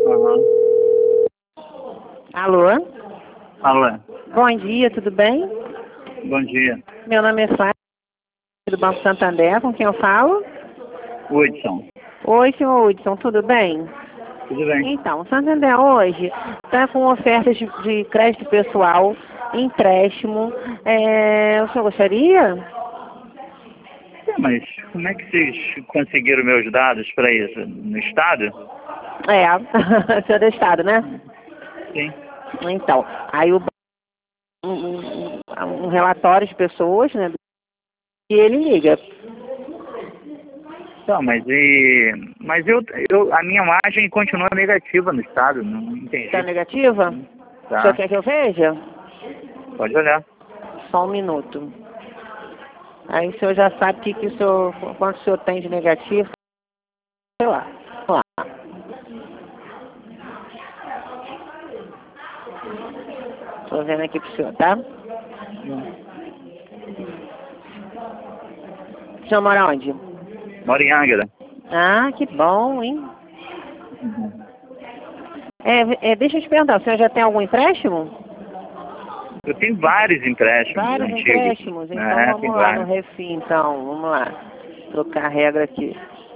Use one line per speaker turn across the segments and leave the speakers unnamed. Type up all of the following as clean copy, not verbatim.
Aham.
Alô?
Alô.
Bom dia, tudo bem?
Bom dia.
Meu nome é Flávia, do Banco Santander, com quem eu falo?
Hudson.
Oi, senhor Hudson, tudo bem?
Tudo bem?
Então, o Santander hoje está com ofertas de crédito pessoal, empréstimo. O senhor gostaria?
Mas como é que vocês conseguiram meus dados para isso? No estado?
O senhor é do Estado, né?
Sim.
Então, aí um relatório de pessoas, né? E ele liga.
Então, mas a minha margem continua negativa no estado, não entendi.
Está negativa? O
Tá.
senhor quer que eu veja?
Pode olhar.
Só um minuto. Aí o senhor já sabe quanto o senhor tem de negativo. Sei lá. Vamos lá. Estou vendo aqui pro senhor, tá? O senhor mora onde?
Moro em Angra.
Ah, que bom, hein? Deixa eu te perguntar, o senhor já tem algum empréstimo?
Eu tenho vários empréstimos
Vários
antigos.
empréstimos? Então
Tem
vamos lá no
vários.
refim, então. Vamos lá. Trocar a regra aqui.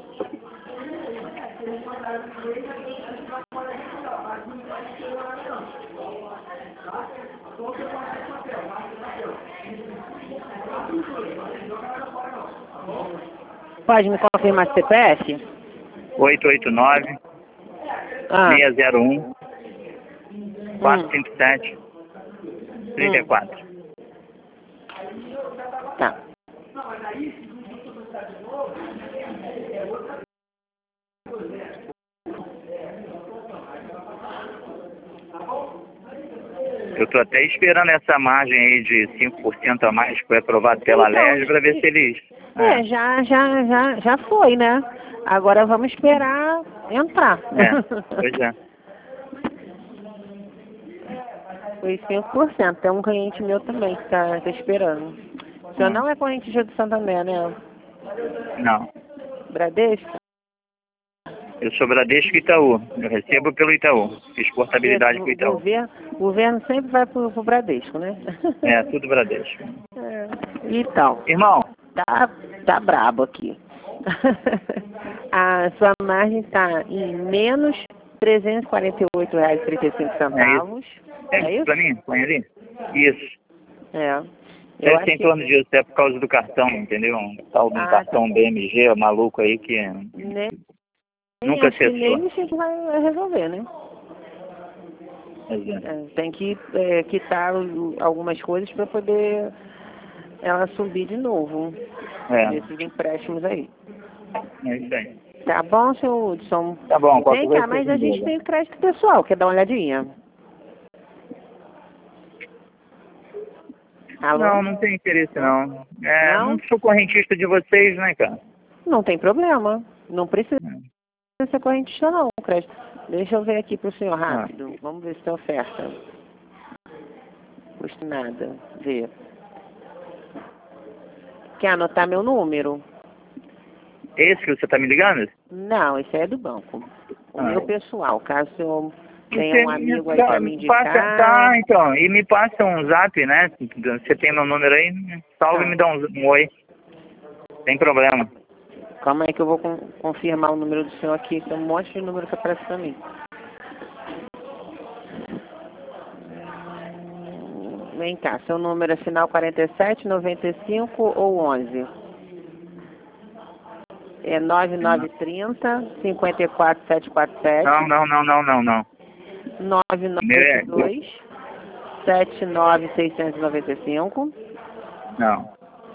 Pode me confirmar o CPF?
889
Ah.
601 457 34.
Tá.
Eu estou até esperando essa margem aí de 5% a mais que foi aprovado pela
Então,
LERJ para ver se eles...
Já foi, né? Agora vamos esperar entrar.
Pois é.
Foi 5%. Tem um cliente meu também que tá esperando. O senhor não é corrente do Santander, né?
Não.
Bradesco?
Eu sou Bradesco e Itaú. Eu recebo pelo Itaú. Fiz portabilidade com o Itaú.
O governo sempre vai pro Bradesco, né?
Tudo Bradesco.
Então,
Irmão.
tá brabo aqui. A sua margem está em menos R$348,35.
É isso pra mim? Põe ali? Isso.
Eu
Deve ser em torno disso, é por causa do cartão, entendeu? Um tal de um cartão BMG maluco aí que nunca acessou.
Nem isso vai resolver, né? Tem que quitar algumas coisas para poder ela subir de novo. Desses empréstimos aí.
É isso aí.
Tá bom, seu Hudson?
Tá bom,
Vem cá, mas a gente tem crédito pessoal, quer dar uma olhadinha? Alô?
Não tem interesse não. Não sou correntista de vocês, né, cara?
Não tem problema. Não precisa ser correntista não, crédito. Deixa eu ver aqui pro senhor rápido. Vamos ver se tem oferta. Custa nada. Ver. Quer anotar meu número?
Esse que você tá me ligando?
Não, esse é do banco. O meu pessoal, caso o senhor tenha um amigo aí pra me indicar.
Tá, então. E me passa um zap, né? Você tem meu número aí? Salve e me dá um oi. Sem problema.
Calma aí que eu vou confirmar o número do senhor aqui. Tem um monte de número que aparece pra mim. Vem cá, seu número é final 47, 95 ou 11? É 9930 54747.
Não.
9922 79695.
Não.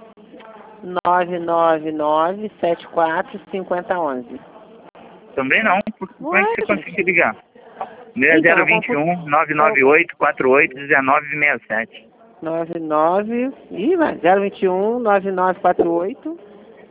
999 74 5011.
Também não. Como é que você conseguiu ligar? Meu é 021 998 48 1967.
021 9948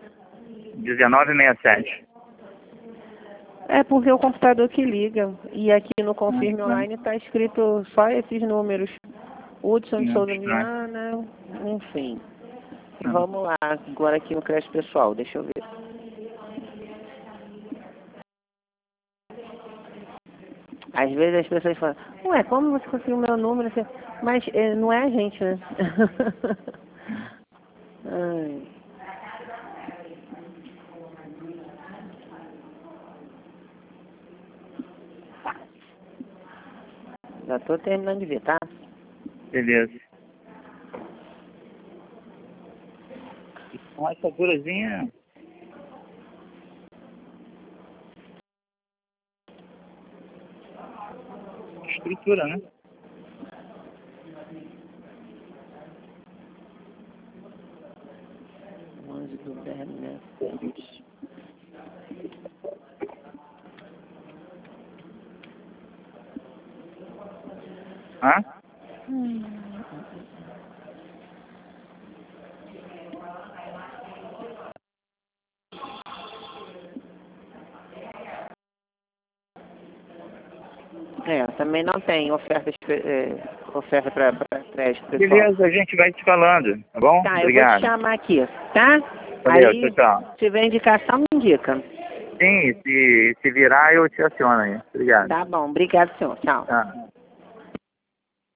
1967.
É porque o computador que liga. E aqui no Confirme Online está escrito só esses números. Hudson de Souza Viana, enfim. Vamos lá, agora aqui no crédito pessoal, deixa eu ver. Às vezes as pessoas falam, ué, como você conseguiu o meu número? Mas não é a gente, né? Ai. Já tô terminando de ver, tá?
Beleza. Uma assegurazinha. Estrutura, né?
Do 10, né?
Hã?
Também não tem oferta para crédito, pessoal.
Beleza, a gente vai te falando, tá bom?
Tá,
Obrigado.
eu vou te chamar aqui, tá?
Valeu,
Aí,
tchau.
se tiver indicação, me indica.
Sim, se virar eu te aciono aí. Obrigado.
Tá bom, obrigado, senhor. Tchau.
Tá.